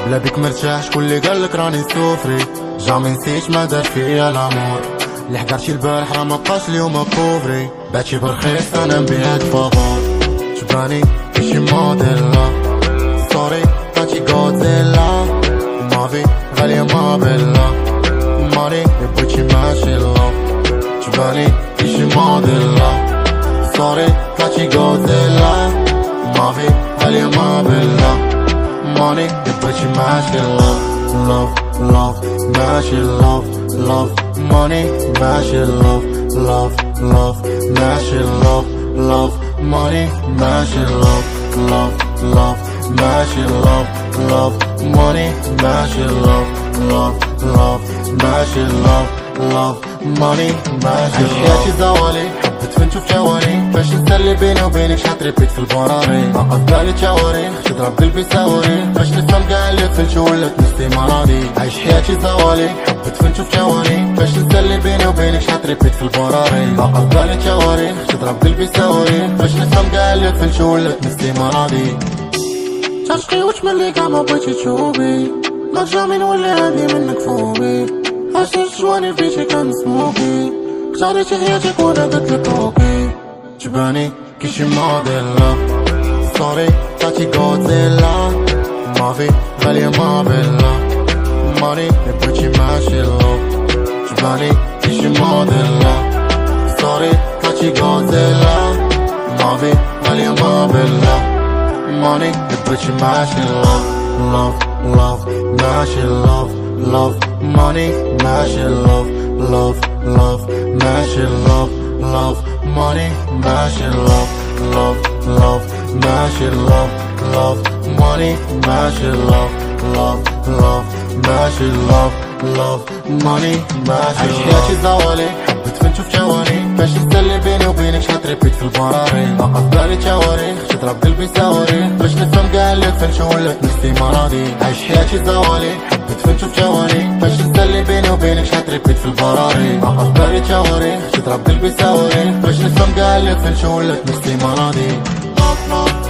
بلا بيك مرتاح شكون اللي قالك راني سوفري. جامي نسيت ما دار فيا لامور، اللي حضرتي البارح راه مبقاش اليوم كوفري. بعتي برخيص انا نبيعك فابور، جباني كيشي موديلا سوري باتي غودزيلا. مافي غالية ما بيلا ماري بغيتي ماشي لوف، جباني كيشي موديلا سوري باتي غودزيلا. مافي غالية ما بيلا ماني بغيتي ماشي لوف. لوف لوف ماشي لوف. لوف ماني ماشي لوف. لوف لوف ماشي لوف. لوف ماني ماشي لوف. لوف لوف ماشي لوف. لوف ماني ماشي لوف. لوف لوف ماشي لوف. لوف ماني ماشي لوف. حياتي زوالي حبت فين نشوف جواري، باش نسلي بيني وبينك شحال تريبيت في البراري. وقف بالي تواريخ تضرب قلبي صواريخ، باش نفهم قاع اللي فلت ولات نفسي مرضي. عايش حياتي زوالي حبت فين نشوف جواري، باش نسلي بيني وبينك شحال تريبيت في البراري. وقف بالي تواريخ تضرب قلبي صواريخ، باش نفهم قاع اللي فلت ولات نفسي مرضي. تشقي وش من اللي قاع ما بغيتي تشوفي، ما جامي نولي هادي منك فوقي. عشت شواني في بيتي كان سموكي، اختاريتي حياتك وانا قلتلك اوكي. جباني كيشي موديلا سوري باتي غودزيلا. مافي غالية ما بيلا ماني بغيتي ماشي لوف، جباني كيشي موديلا سوري باتي غودزيلا. مافي غالية ما بيلا ماني بغيتي ماشي لوف. لوف لوف ماشي لوف. لوف ماني ماشي لوف. لوف لوف ماشي لوف. لوف ماني ماشي لوف. لوف لوف ماشي لوف. لوف ماني ماشي لوف. لوف لوف ماشي لوف. لوف ماني ماشي لوف. حياتي زوالي حبت فين نشوف جواري، باش نسلي بيني وبينك شحال تريبيت في البراري. وقف بالي تواريخ تضرب قلبي صواريخ، باش نفهم قاع اللي فين ولات نفسي مرضي. عايش حياتي زوالي حبت فين نشوف جواري، باش نسلي بيني وبينك شحال تريبيت في البراري. وقف بالي تواريخ تضرب قلبي صواريخ، باش نفهم قاع اللي فين ولات نفسي مرضي.